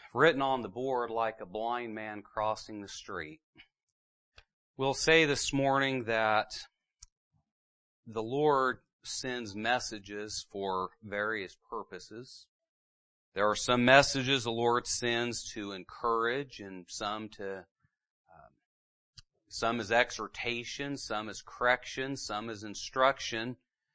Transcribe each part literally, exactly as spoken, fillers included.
written on the board like a blind man crossing the street. We'll say this morning that the Lord sends messages for various purposes. There are some messages the Lord sends to encourage, and some to, um, some as exhortation, some as correction, some as instruction.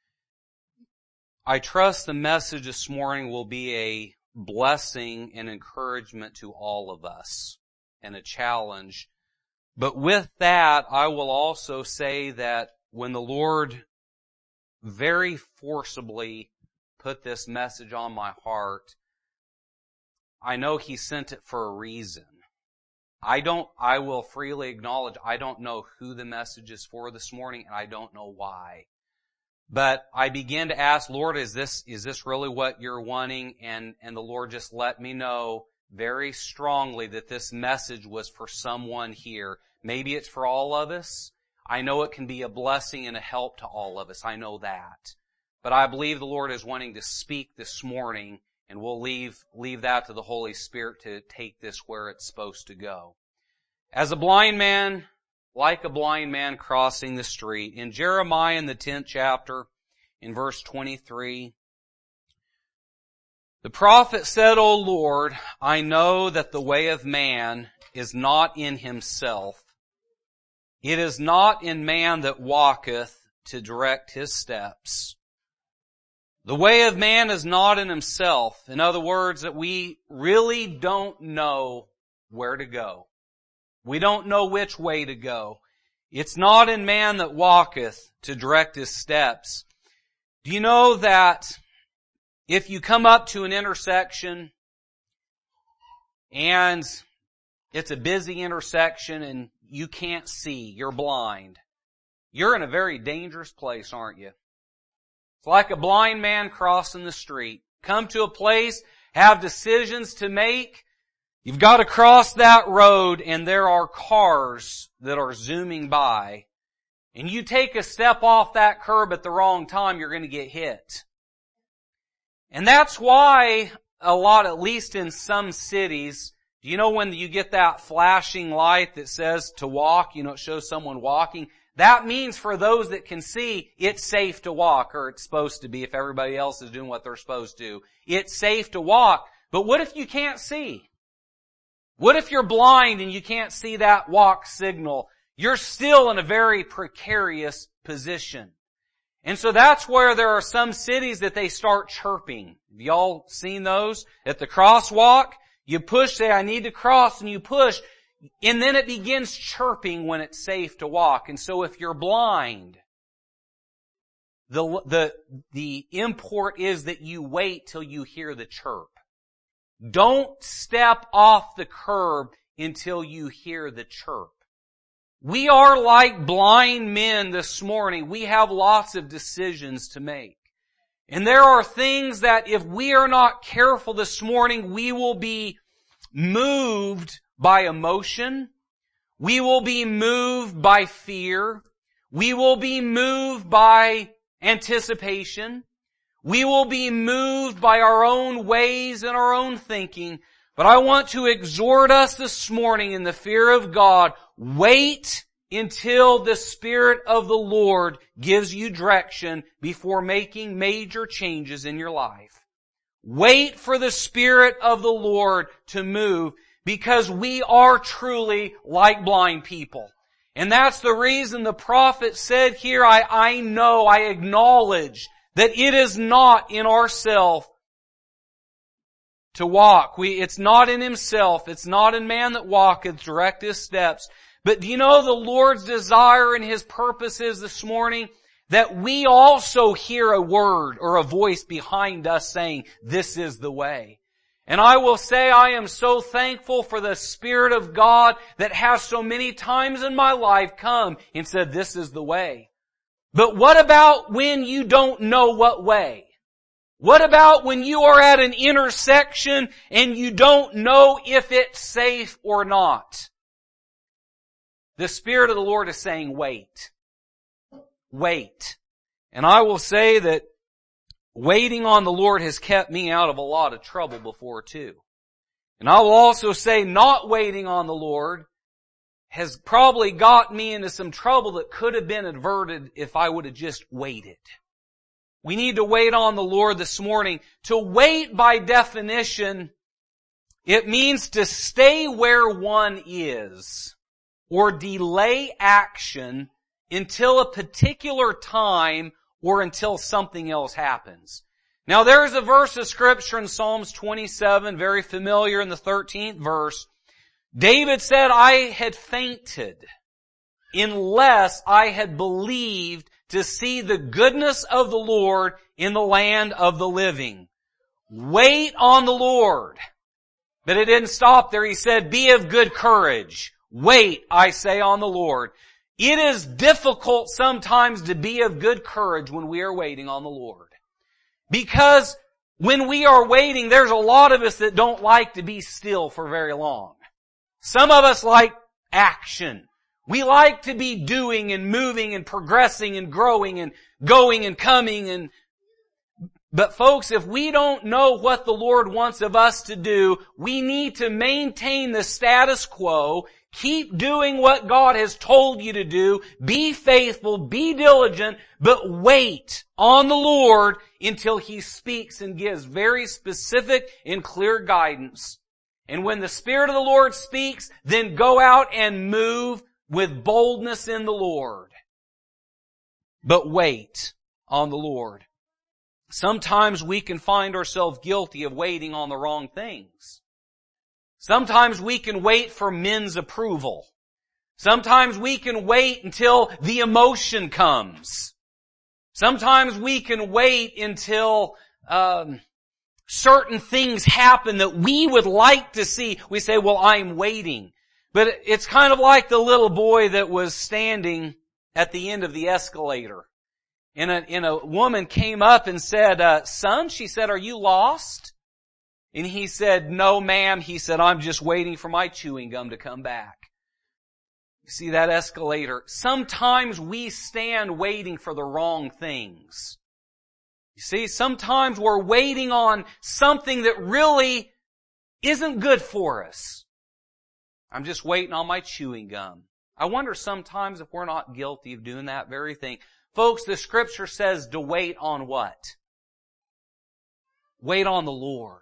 I trust the message this morning will be a blessing and encouragement to all of us, and a challenge. But with that, I will also say that when the Lord very forcibly put this message on my heart, I know He sent it for a reason. I don't, I will freely acknowledge, I don't know who the message is for this morning, and I don't know why. But I began to ask, Lord, is this, is this really what you're wanting? And, and the Lord just let me know very strongly that this message was for someone here. Maybe it's for all of us. I know it can be a blessing and a help to all of us. I know that. But I believe the Lord is wanting to speak this morning, and we'll leave, leave that to the Holy Spirit to take this where it's supposed to go. As a blind man, like a blind man crossing the street, in Jeremiah in the tenth chapter, in verse twenty-three, the prophet said, O Lord, I know that the way of man is not in himself. It is not in man that walketh to direct his steps. The way of man is not in himself. In other words, that we really don't know where to go. We don't know which way to go. It's not in man that walketh to direct his steps. Do you know that if you come up to an intersection and it's a busy intersection and you can't see, you're blind, you're in a very dangerous place, aren't you? It's like a blind man crossing the street. Come to a place, have decisions to make. You've got to cross that road, and there are cars that are zooming by. And you take a step off that curb at the wrong time, you're going to get hit. And that's why a lot, at least in some cities, do you know when you get that flashing light that says to walk, you know, it shows someone walking? That means for those that can see, it's safe to walk, or it's supposed to be if everybody else is doing what they're supposed to. It's safe to walk. But what if you can't see? What if you're blind and you can't see that walk signal? You're still in a very precarious position. And so that's where there are some cities that they start chirping. Have y'all seen those? At the crosswalk, you push, say, I need to cross, and you push, and then it begins chirping when it's safe to walk. And so if you're blind, the, the, the import is that you wait till you hear the chirp. Don't step off the curb until you hear the chirp. We are like blind men this morning. We have lots of decisions to make. And there are things that if we are not careful this morning, we will be moved by emotion. We will be moved by fear. We will be moved by anticipation. We will be moved by our own ways and our own thinking. But I want to exhort us this morning in the fear of God, wait until the Spirit of the Lord gives you direction before making major changes in your life. Wait for the Spirit of the Lord to move, because we are truly like blind people. And that's the reason the prophet said here, I, I know, I acknowledge that it is not in ourself to walk. We, it's not in himself. It's not in man that walketh, direct his steps. But do you know the Lord's desire and His purpose is this morning? That we also hear a word or a voice behind us saying, this is the way. And I will say I am so thankful for the Spirit of God that has so many times in my life come and said, this is the way. But what about when you don't know what way? What about when you are at an intersection and you don't know if it's safe or not? The Spirit of the Lord is saying, wait. Wait. And I will say that waiting on the Lord has kept me out of a lot of trouble before too. And I will also say not waiting on the Lord has probably got me into some trouble that could have been averted if I would have just waited. We need to wait on the Lord this morning. To wait, by definition, it means to stay where one is or delay action until a particular time or until something else happens. Now there is a verse of Scripture in Psalms twenty-seven, very familiar, in the thirteenth verse. David said, I had fainted unless I had believed to see the goodness of the Lord in the land of the living. Wait on the Lord. But it didn't stop there. He said, be of good courage. Wait, I say, on the Lord. It is difficult sometimes to be of good courage when we are waiting on the Lord. Because when we are waiting, there's a lot of us that don't like to be still for very long. Some of us like action. We like to be doing and moving and progressing and growing and going and coming and But folks, if we don't know what the Lord wants of us to do, we need to maintain the status quo, keep doing what God has told you to do, be faithful, be diligent, but wait on the Lord until He speaks and gives very specific and clear guidance. And when the Spirit of the Lord speaks, then go out and move with boldness in the Lord. But wait on the Lord. Sometimes we can find ourselves guilty of waiting on the wrong things. Sometimes we can wait for men's approval. Sometimes we can wait until the emotion comes. Sometimes we can wait until um, certain things happen that we would like to see. We say, well, I'm waiting. But it's kind of like the little boy that was standing at the end of the escalator. And a, and a woman came up and said, uh, son, she said, are you lost? And he said, no, ma'am. He said, I'm just waiting for my chewing gum to come back. You see that escalator? Sometimes we stand waiting for the wrong things. You see, sometimes we're waiting on something that really isn't good for us. I'm just waiting on my chewing gum. I wonder sometimes if we're not guilty of doing that very thing. Folks, the Scripture says to wait on what? Wait on the Lord.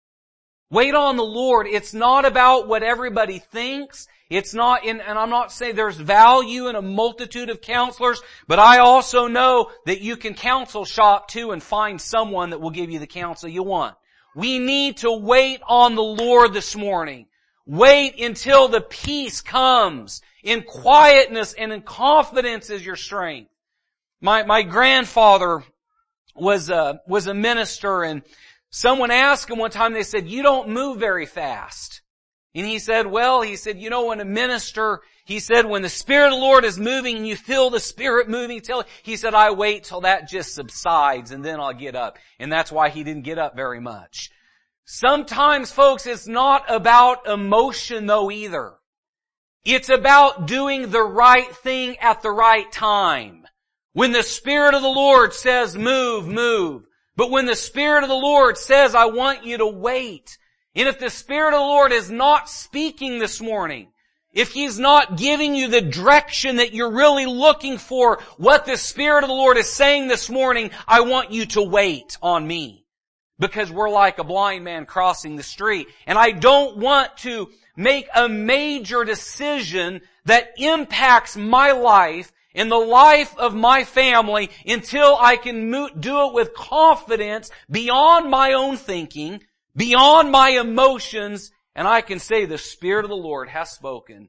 Wait on the Lord. It's not about what everybody thinks. It's not, in, and I'm not saying there's value in a multitude of counselors, but I also know that you can counsel shop too and find someone that will give you the counsel you want. We need to wait on the Lord this morning. Wait until the peace comes. In quietness and in confidence is your strength. My, my grandfather was a, was a minister, and someone asked him one time, they said, you don't move very fast. And he said, well, he said, you know, when a minister, he said, when the Spirit of the Lord is moving and you feel the Spirit moving, till, he said, I wait till that just subsides and then I'll get up. And that's why he didn't get up very much. Sometimes, folks, it's not about emotion though either. It's about doing the right thing at the right time. When the Spirit of the Lord says move, move. But when the Spirit of the Lord says I want you to wait, and if the Spirit of the Lord is not speaking this morning, if He's not giving you the direction that you're really looking for, what the Spirit of the Lord is saying this morning, I want you to wait on me. Because we're like a blind man crossing the street. And I don't want to make a major decision that impacts my life in the life of my family until I can do it with confidence beyond my own thinking, beyond my emotions, and I can say the Spirit of the Lord has spoken.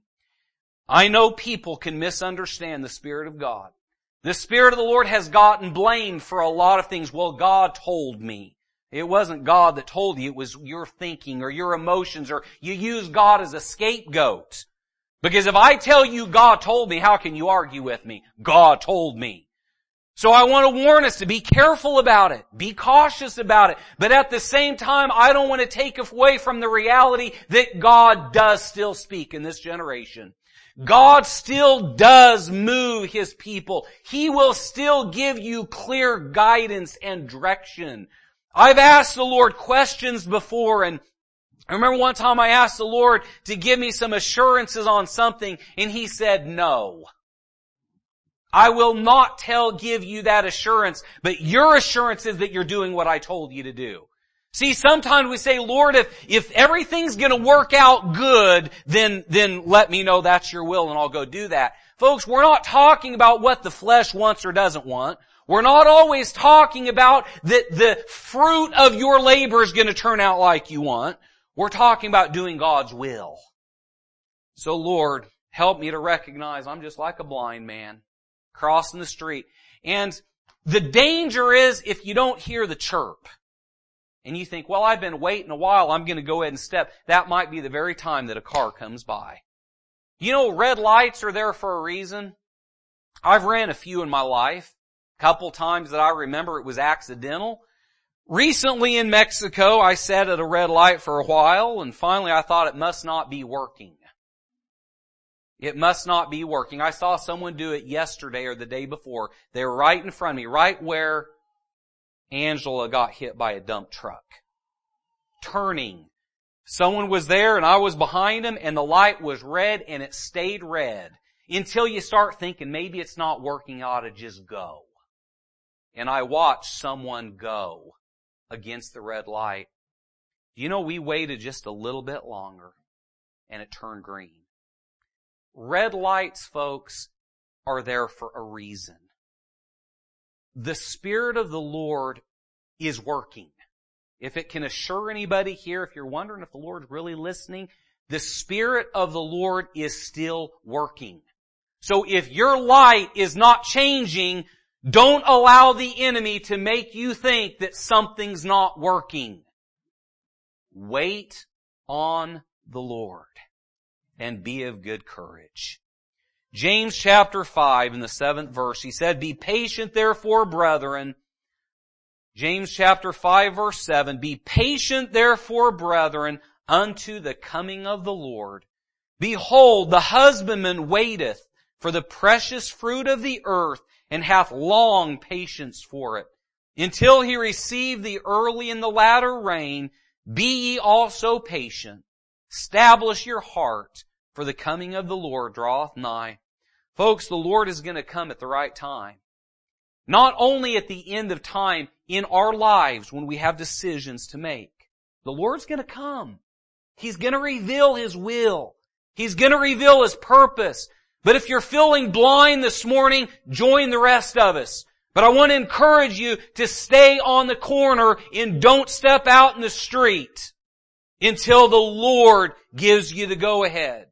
I know people can misunderstand the Spirit of God. The Spirit of the Lord has gotten blamed for a lot of things. Well, God told me. It wasn't God that told you. It was your thinking or your emotions, or you use God as a scapegoat. Because if I tell you God told me, how can you argue with me? God told me. So I want to warn us to be careful about it. Be cautious about it. But at the same time, I don't want to take away from the reality that God does still speak in this generation. God still does move His people. He will still give you clear guidance and direction. I've asked the Lord questions before, and I remember one time I asked the Lord to give me some assurances on something, and He said no. I will not tell, give you that assurance, but your assurance is that you're doing what I told you to do. See, sometimes we say, Lord, if, if everything's gonna work out good, then, then let me know that's your will and I'll go do that. Folks, we're not talking about what the flesh wants or doesn't want. We're not always talking about that the fruit of your labor is gonna turn out like you want. We're talking about doing God's will. So Lord, help me to recognize I'm just like a blind man crossing the street. And the danger is if you don't hear the chirp and you think, well, I've been waiting a while, I'm going to go ahead and step. That might be the very time that a car comes by. You know, red lights are there for a reason. I've ran a few in my life. A couple times that I remember it was accidental. Recently in Mexico, I sat at a red light for a while, and finally I thought it must not be working. It must not be working. I saw someone do it yesterday or the day before. They were right in front of me, right where Angela got hit by a dump truck. Turning. Someone was there and I was behind him and the light was red and it stayed red until you start thinking maybe it's not working, I ought to just go. And I watched someone go against the red light. You know, we waited just a little bit longer and it turned green. Red lights, folks, are there for a reason. The Spirit of the Lord is working. If it can assure anybody here, if you're wondering if the Lord's really listening, the Spirit of the Lord is still working. So if your light is not changing, don't allow the enemy to make you think that something's not working. Wait on the Lord and be of good courage. James chapter five in the seventh verse, he said, be patient therefore, brethren. James chapter five verse seven, be patient therefore, brethren, unto the coming of the Lord. Behold, the husbandman waiteth for the precious fruit of the earth, and hath long patience for it, until he receive the early and the latter rain. Be ye also patient. Establish your heart, for the coming of the Lord draweth nigh. Folks, the Lord is going to come at the right time. Not only at the end of time in our lives when we have decisions to make. The Lord's going to come. He's going to reveal His will. He's going to reveal His purpose. But if you're feeling blind this morning, join the rest of us. But I want to encourage you to stay on the corner and don't step out in the street until the Lord gives you the go-ahead.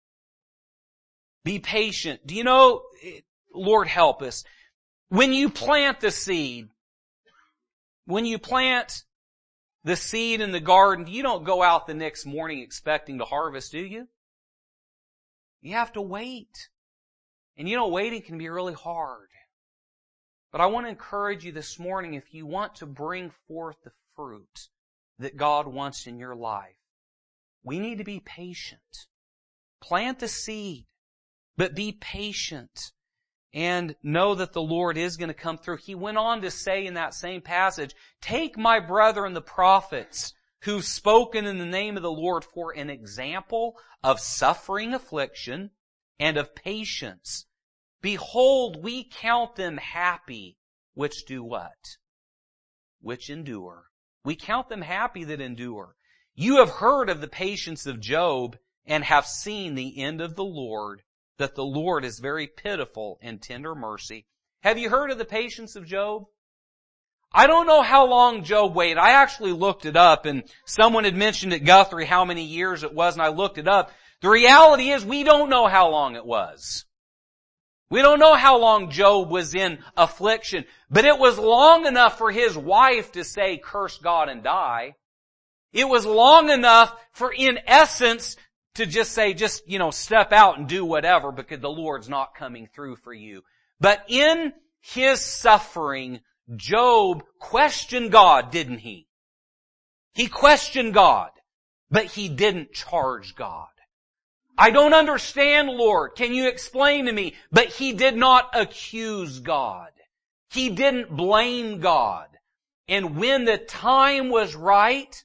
Be patient. Do you know, Lord help us, when you plant the seed, when you plant the seed in the garden, you don't go out the next morning expecting to harvest, do you? You have to wait. And you know, waiting can be really hard. But I want to encourage you this morning, if you want to bring forth the fruit that God wants in your life, we need to be patient. Plant the seed, but be patient and know that the Lord is going to come through. He went on to say in that same passage, take my brethren the prophets who've spoken in the name of the Lord for an example of suffering affliction and of patience. Behold, we count them happy which do what? Which endure. We count them happy that endure. You have heard of the patience of Job and have seen the end of the Lord, that the Lord is very pitiful and tender mercy. Have you heard of the patience of Job? I don't know how long Job waited. I actually looked it up, and someone had mentioned at Guthrie how many years it was, and I looked it up. The reality is we don't know how long it was. We don't know how long Job was in affliction, but it was long enough for his wife to say, curse God and die. It was long enough for, in essence, to just say, just, you know, step out and do whatever because the Lord's not coming through for you. But in his suffering, Job questioned God, didn't he? He questioned God, but he didn't charge God. I don't understand, Lord. Can you explain to me? But he did not accuse God. He didn't blame God. And when the time was right,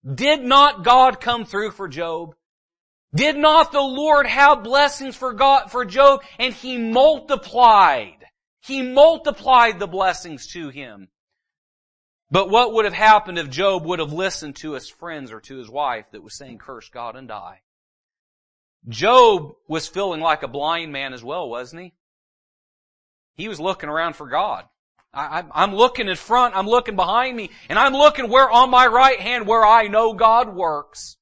Did not God come through for Job? Did not the Lord have blessings for God, for Job? And He multiplied. He multiplied the blessings to him. But what would have happened if Job would have listened to his friends or to his wife that was saying, curse God and die? Job was feeling like a blind man as well, wasn't he? He was looking around for God. I, I'm looking in front, I'm looking behind me, and I'm looking where on my right hand where I know God works.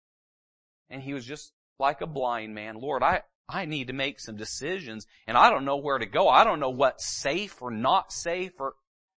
And he was just like a blind man. Lord, I, I need to make some decisions, and I don't know where to go. I don't know what's safe or not safe. Or,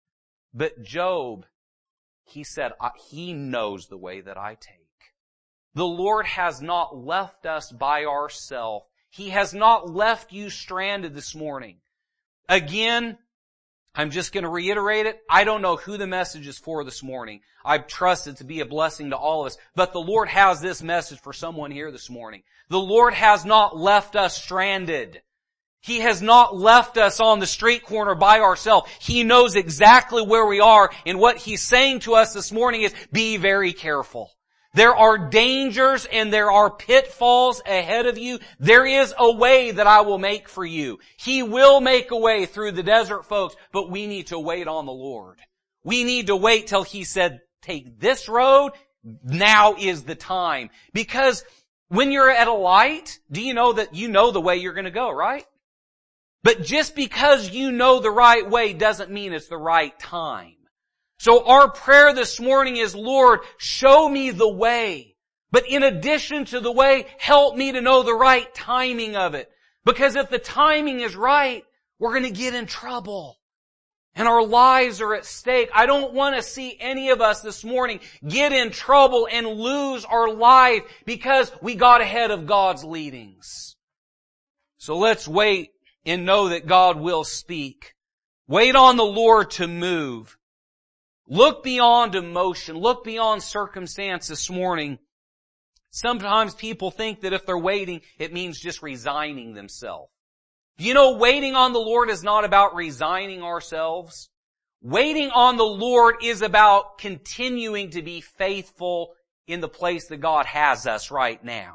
But Job, he said, he knows the way that I take. The Lord has not left us by ourselves. He has not left you stranded this morning. Again, I'm just going to reiterate it. I don't know who the message is for this morning. I trust it to be a blessing to all of us. But the Lord has this message for someone here this morning. The Lord has not left us stranded. He has not left us on the street corner by ourselves. He knows exactly where we are. And what He's saying to us this morning is, be very careful. There are dangers and there are pitfalls ahead of you. There is a way that I will make for you. He will make a way through the desert, folks, but we need to wait on the Lord. We need to wait till He said, take this road. Now is the time. Because when you're at a light, do you know that you know the way you're going to go, right? But just because you know the right way doesn't mean it's the right time. So our prayer this morning is, Lord, show me the way. But in addition to the way, help me to know the right timing of it. Because if the timing is right, we're going to get in trouble. And our lives are at stake. I don't want to see any of us this morning get in trouble and lose our life because we got ahead of God's leadings. So let's wait and know that God will speak. Wait on the Lord to move. Look beyond emotion. Look beyond circumstance this morning. Sometimes people think that if they're waiting, it means just resigning themselves. You know, waiting on the Lord is not about resigning ourselves. Waiting on the Lord is about continuing to be faithful in the place that God has us right now.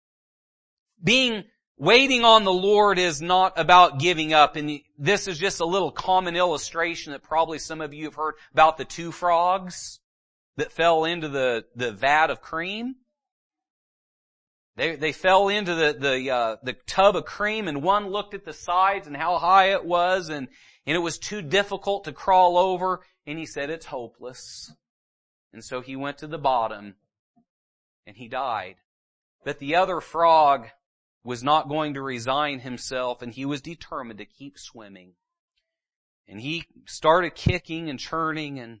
Being Waiting on the Lord is not about giving up. And this is just a little common illustration that probably some of you have heard about the two frogs that fell into the, the vat of cream. They, they fell into the, the, uh, the tub of cream, and one looked at the sides and how high it was, and, and it was too difficult to crawl over, and he said, it's hopeless. And so he went to the bottom and he died. But the other frog was not going to resign himself, and he was determined to keep swimming. And he started kicking and churning, and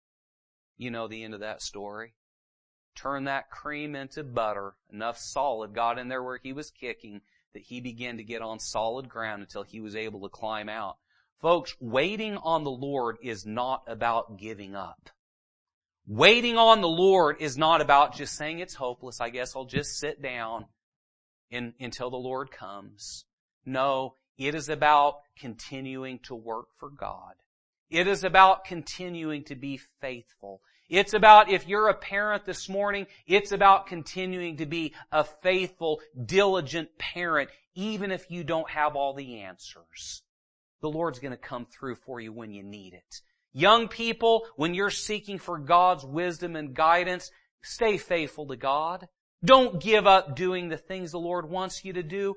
you know the end of that story. Turned that cream into butter. Enough solid got in there where he was kicking that he began to get on solid ground until he was able to climb out. Folks, waiting on the Lord is not about giving up. Waiting on the Lord is not about just saying it's hopeless. I guess I'll just sit down In, until the Lord comes. No, it is about continuing to work for God. It is about continuing to be faithful. It's about, if you're a parent this morning, it's about continuing to be a faithful, diligent parent, even if you don't have all the answers. The Lord's going to come through for you when you need it. Young people, when you're seeking for God's wisdom and guidance, stay faithful to God. Don't give up doing the things the Lord wants you to do,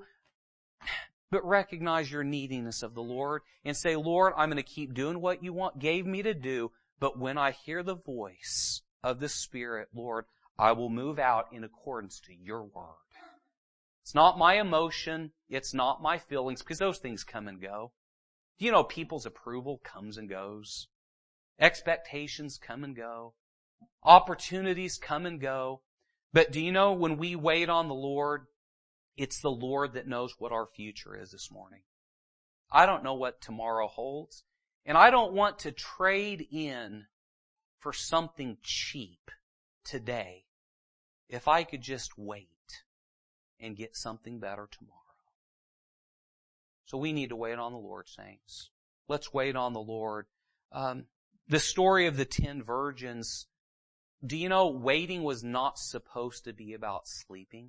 but recognize your neediness of the Lord and say, Lord, I'm going to keep doing what you want, gave me to do, but when I hear the voice of the Spirit, Lord, I will move out in accordance to your word. It's not my emotion. It's not my feelings, because those things come and go. Do you know people's approval comes and goes? Expectations come and go. Opportunities come and go. But do you know, when we wait on the Lord, it's the Lord that knows what our future is this morning. I don't know what tomorrow holds, and I don't want to trade in for something cheap today if I could just wait and get something better tomorrow. So we need to wait on the Lord, saints. Let's wait on the Lord. Um, the story of the ten virgins, Do you know waiting was not supposed to be about sleeping?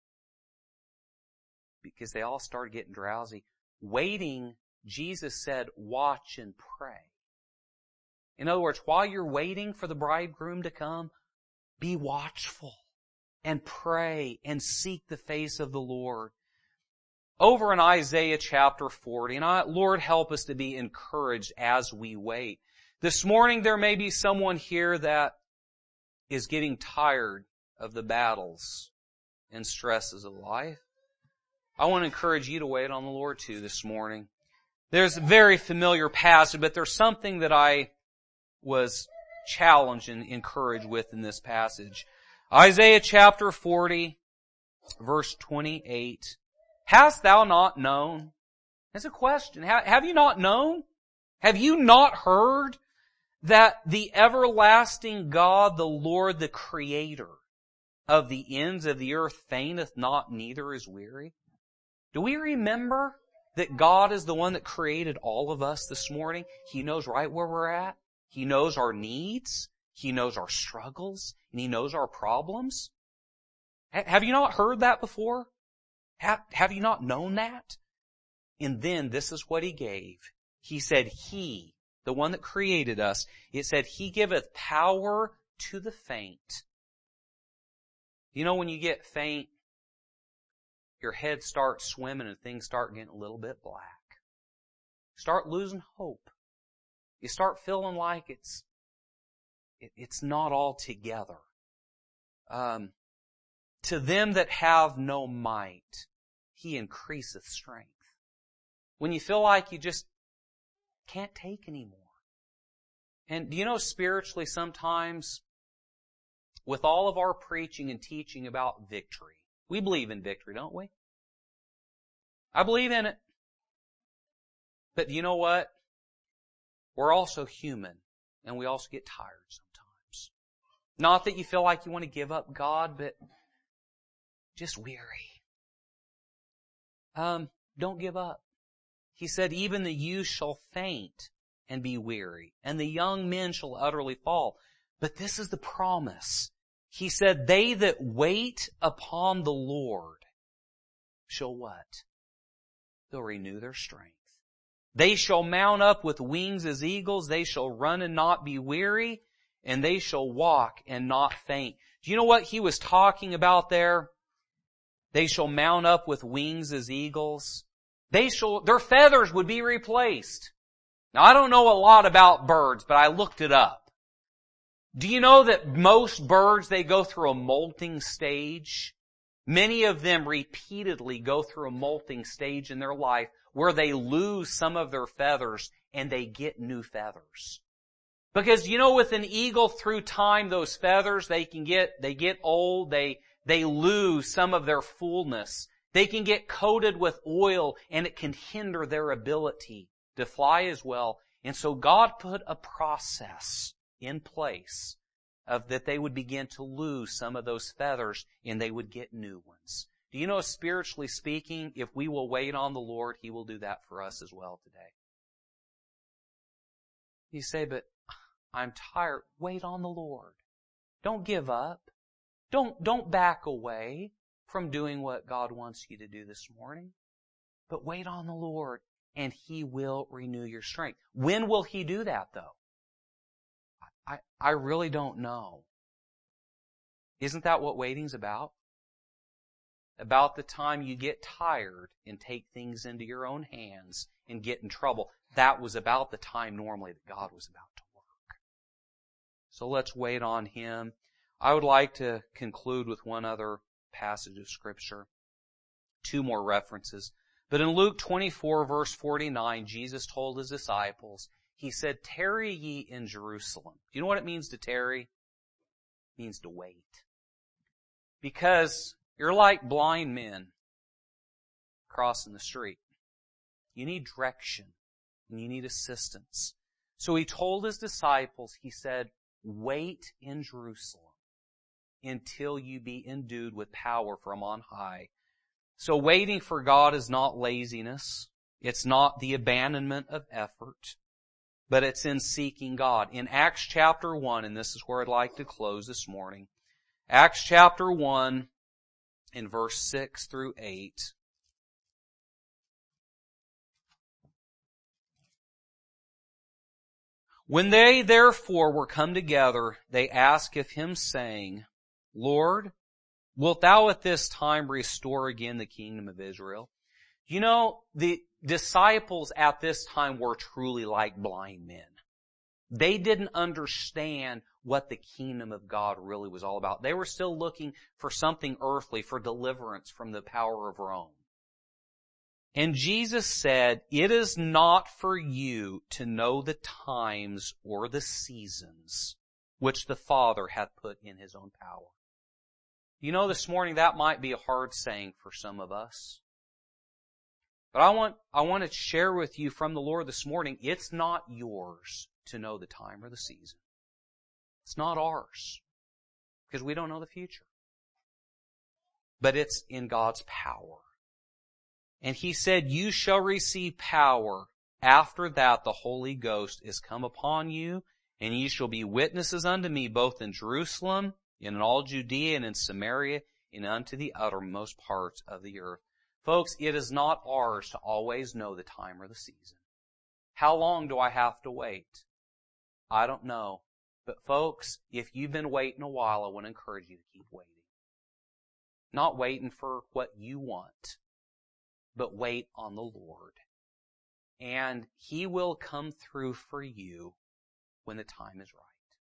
Because they all started getting drowsy. Waiting, Jesus said, watch and pray. In other words, while you're waiting for the bridegroom to come, be watchful and pray and seek the face of the Lord. Over in Isaiah chapter forty, and I, Lord, help us to be encouraged as we wait. This morning there may be someone here that is getting tired of the battles and stresses of life. I want to encourage you to wait on the Lord too this morning. There's a very familiar passage, but there's something that I was challenged and encouraged with in this passage. Isaiah chapter forty, verse twenty-eight. Hast thou not known? That's a question. Have you not known? Have you not heard that the everlasting God, the Lord, the Creator of the ends of the earth, fainteth not, neither is weary? Do we remember that God is the one that created all of us this morning? He knows right where we're at. He knows our needs. He knows our struggles. And He knows our problems. Have you not heard that before? Have, have you not known that? And then this is what He gave. He said, He, the one that created us, it said, He giveth power to the faint. You know when you get faint, your head starts swimming and things start getting a little bit black. Start losing hope. You start feeling like it's, it, it's not all together. Um, to them that have no might, He increaseth strength. When you feel like you just can't take anymore. And do you know spiritually sometimes, with all of our preaching and teaching about victory, we believe in victory, don't we? I believe in it. But you know what? We're also human, and we also get tired sometimes. Not that you feel like you want to give up God, but just weary. Um, don't give up. He said, even the youth shall faint and be weary, and the young men shall utterly fall. But this is the promise. He said, they that wait upon the Lord shall what? They'll renew their strength. They shall mount up with wings as eagles. They shall run and not be weary, and they shall walk and not faint. Do you know what he was talking about there? They shall mount up with wings as eagles. They shall, their feathers would be replaced. Now I don't know a lot about birds, but I looked it up. Do you know that most birds, they go through a molting stage? Many of them repeatedly go through a molting stage in their life where they lose some of their feathers and they get new feathers. Because you know with an eagle through time, those feathers, they can get, they get old, they, they lose some of their fullness. They can get coated with oil and it can hinder their ability to fly as well. And so God put a process in place of that they would begin to lose some of those feathers and they would get new ones. Do you know, spiritually speaking, if we will wait on the Lord, He will do that for us as well today. You say, but I'm tired. Wait on the Lord. Don't give up. Don't, don't back away from doing what God wants you to do this morning. But wait on the Lord and He will renew your strength. When will He do that though? I, I really don't know. Isn't that what waiting's about? About the time you get tired and take things into your own hands and get in trouble. That was about the time normally that God was about to work. So let's wait on Him. I would like to conclude with one other passage of Scripture. Two more references. But in Luke twenty-four verse forty-nine, Jesus told His disciples, He said, tarry ye in Jerusalem. Do you know what it means to tarry? It means to wait. Because you're like blind men crossing the street. You need direction and you need assistance. So He told His disciples, He said, wait in Jerusalem until you be endued with power from on high. So waiting for God is not laziness. It's not the abandonment of effort. but it's in seeking God. In Acts chapter one, and this is where I'd like to close this morning, Acts chapter one, in verse six through eight, when they therefore were come together, they asked him, saying, Lord, wilt thou at this time restore again the kingdom of Israel? You know, the disciples at this time were truly like blind men. They didn't understand what the kingdom of God really was all about. They were still looking for something earthly, for deliverance from the power of Rome. And Jesus said, it is not for you to know the times or the seasons which the Father hath put in His own power. You know, this morning that might be a hard saying for some of us. But I want, I want to share with you from the Lord this morning, it's not yours to know the time or the season. It's not ours, because we don't know the future. But it's in God's power. And He said, you shall receive power. After that the Holy Ghost is come upon you, and ye shall be witnesses unto me both in Jerusalem, and in all Judea, and in Samaria, and unto the uttermost parts of the earth. Folks, it is not ours to always know the time or the season. How long do I have to wait? I don't know. But folks, if you've been waiting a while, I want to encourage you to keep waiting. Not waiting for what you want, but wait on the Lord. And He will come through for you when the time is right.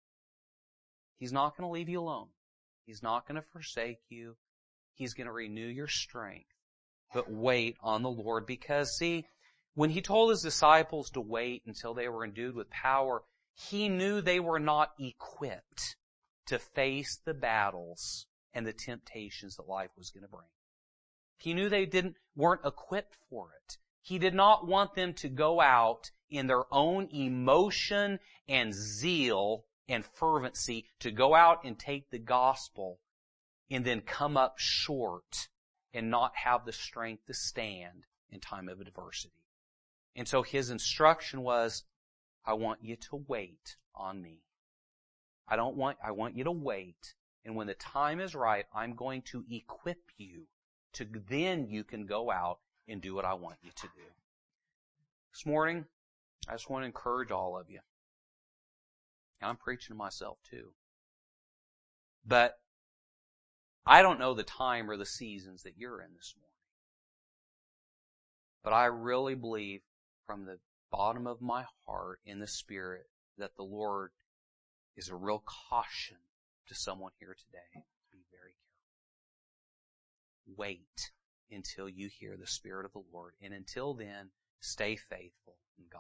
He's not going to leave you alone. He's not going to forsake you. He's going to renew your strength. But wait on the Lord, because see, when He told His disciples to wait until they were endued with power, He knew they were not equipped to face the battles and the temptations that life was going to bring. He knew they didn't, weren't equipped for it. He did not want them to go out in their own emotion and zeal and fervency to go out and take the gospel and then come up short and not have the strength to stand in time of adversity. And so His instruction was, I want you to wait on me. I don't want, I want you to wait. And when the time is right, I'm going to equip you to then you can go out and do what I want you to do. This morning, I just want to encourage all of you. And I'm preaching to myself too. But I don't know the time or the seasons that you're in this morning. But I really believe from the bottom of my heart in the Spirit that the Lord is a real caution to someone here today. Be very careful. Wait until you hear the Spirit of the Lord. And until then, stay faithful in